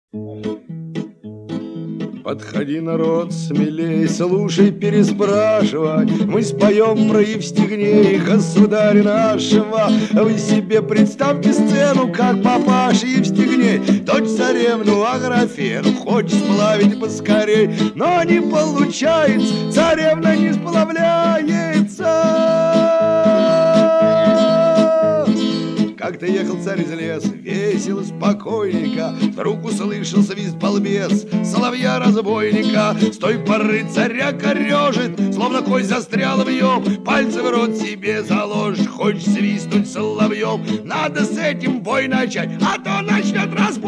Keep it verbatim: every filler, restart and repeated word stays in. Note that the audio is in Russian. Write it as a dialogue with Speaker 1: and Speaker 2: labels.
Speaker 1: Подходи, народ, смелей, слушай, переспрашивай. Мы споем про Евстигнея, государя нашего. Вы себе представьте сцену, как папаша Евстигней дочь царевну Аграфену хочет сплавить поскорей, но не получается, царевна не сплавляется. Как-то ехал царь из леса, весело, спокойненько, вдруг услышал свист балбес соловья-разбойника. С той поры царя корежит, словно кость застряла в нем, пальцы в рот себе заложишь, хочешь свистнуть соловьем. Надо с этим бой начать, а то начнет раз